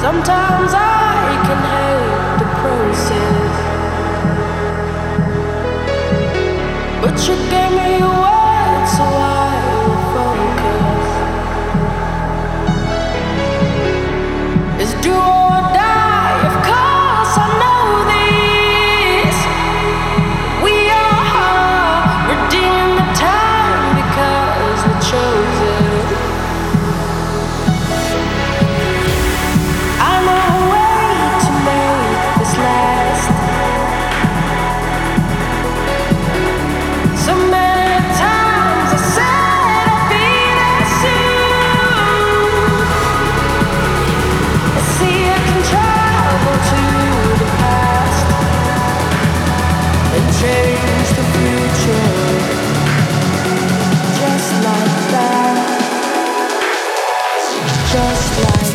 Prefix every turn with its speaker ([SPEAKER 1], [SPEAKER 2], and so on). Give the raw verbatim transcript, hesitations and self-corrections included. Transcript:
[SPEAKER 1] Sometimes I can hate the process, but you gave me your word, so I will focus. It's do or die, of course I know this. We are redeeming the time because we chose it. Change the future, just like that, just like